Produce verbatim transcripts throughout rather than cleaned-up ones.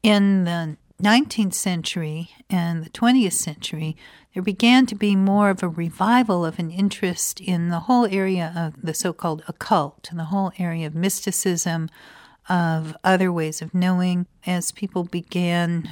In the nineteenth century and the twentieth century, there began to be more of a revival of an interest in the whole area of the so-called occult, and the whole area of mysticism, of other ways of knowing, as people began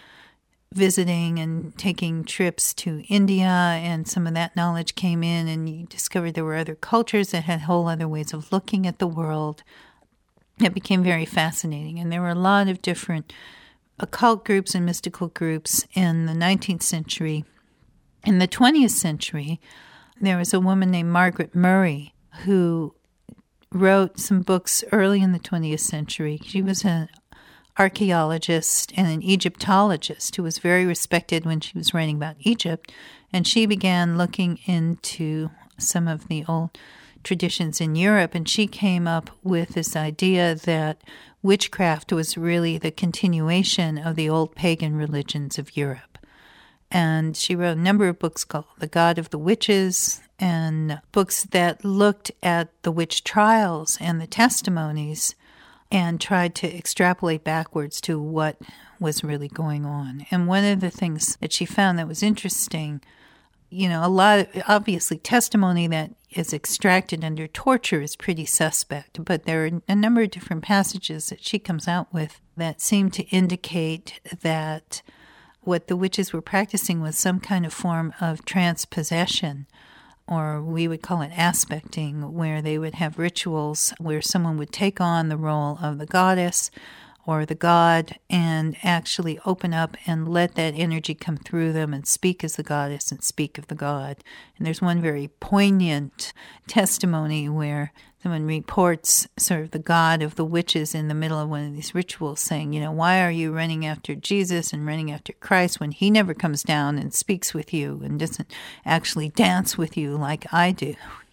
visiting and taking trips to India, and some of that knowledge came in, and you discovered there were other cultures that had whole other ways of looking at the world. It became very fascinating, and there were a lot of different occult groups and mystical groups in the nineteenth century. In the twentieth century, there was a woman named Margaret Murray who wrote some books early in the twentieth century. She was an archaeologist and an Egyptologist who was very respected when she was writing about Egypt, and she began looking into some of the old traditions in Europe, and she came up with this idea that witchcraft was really the continuation of the old pagan religions of Europe. And she wrote a number of books called The God of the Witches, and books that looked at the witch trials and the testimonies and tried to extrapolate backwards to what was really going on. And one of the things that she found that was interesting, you know, a lot of, obviously, testimony that is extracted under torture is pretty suspect, but there are a number of different passages that she comes out with that seem to indicate that what the witches were practicing was some kind of form of transpossession, or we would call it aspecting, where they would have rituals where someone would take on the role of the goddess or the god and actually open up and let that energy come through them and speak as the goddess and speak of the god. And there's one very poignant testimony where someone reports sort of the god of the witches in the middle of one of these rituals saying, you know, why are you running after Jesus and running after Christ when he never comes down and speaks with you and doesn't actually dance with you like I do?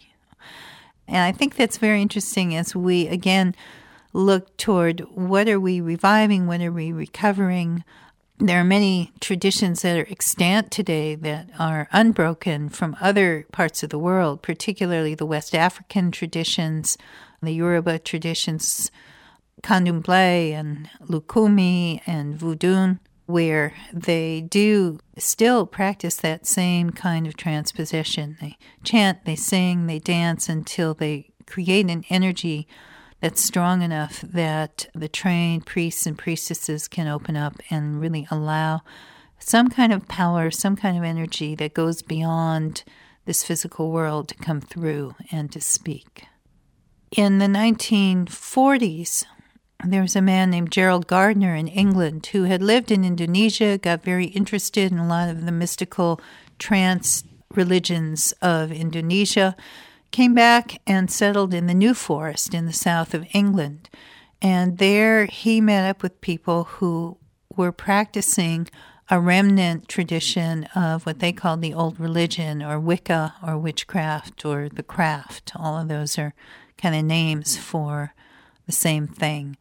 And I think that's very interesting as we, again, look toward what are we reviving, what are we recovering. There are many traditions that are extant today that are unbroken from other parts of the world, particularly the West African traditions, the Yoruba traditions, Candomblé and Lukumi and Voodoo, where they do still practice that same kind of transposition. They chant, they sing, they dance until they create an energy that's strong enough that the trained priests and priestesses can open up and really allow some kind of power, some kind of energy that goes beyond this physical world to come through and to speak. In the nineteen forties, there was a man named Gerald Gardner in England who had lived in Indonesia, got very interested in a lot of the mystical trance religions of Indonesia, came back and settled in the New Forest in the south of England. And there he met up with people who were practicing a remnant tradition of what they called the old religion, or Wicca, or witchcraft, or the craft. All of those are kind of names for the same thing.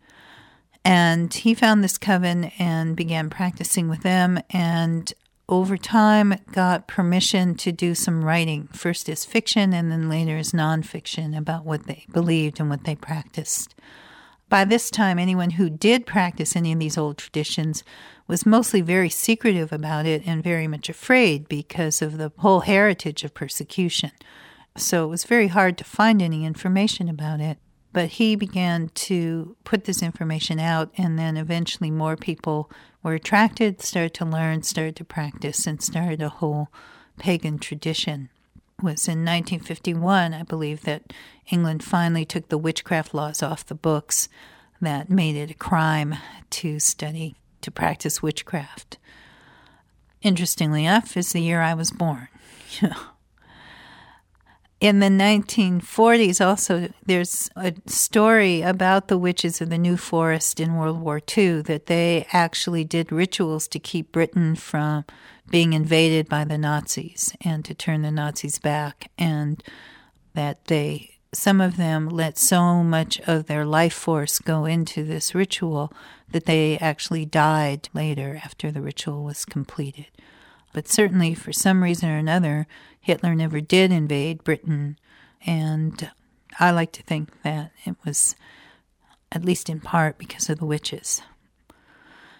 And he found this coven and began practicing with them, and over time got permission to do some writing, first as fiction and then later as nonfiction, about what they believed and what they practiced. By this time, anyone who did practice any of these old traditions was mostly very secretive about it and very much afraid because of the whole heritage of persecution. So it was very hard to find any information about it. But he began to put this information out, and then eventually more people were attracted, started to learn, started to practice, and started a whole pagan tradition. It was in nineteen fifty-one, I believe, that England finally took the witchcraft laws off the books that made it a crime to study, to practice witchcraft. Interestingly enough, is the year I was born. In the nineteen forties also, there's a story about the witches of the New Forest in World War Two, that they actually did rituals to keep Britain from being invaded by the Nazis and to turn the Nazis back, and that they, some of them let so much of their life force go into this ritual that they actually died later after the ritual was completed. But certainly, for some reason or another, Hitler never did invade Britain, and I like to think that it was, at least in part, because of the witches.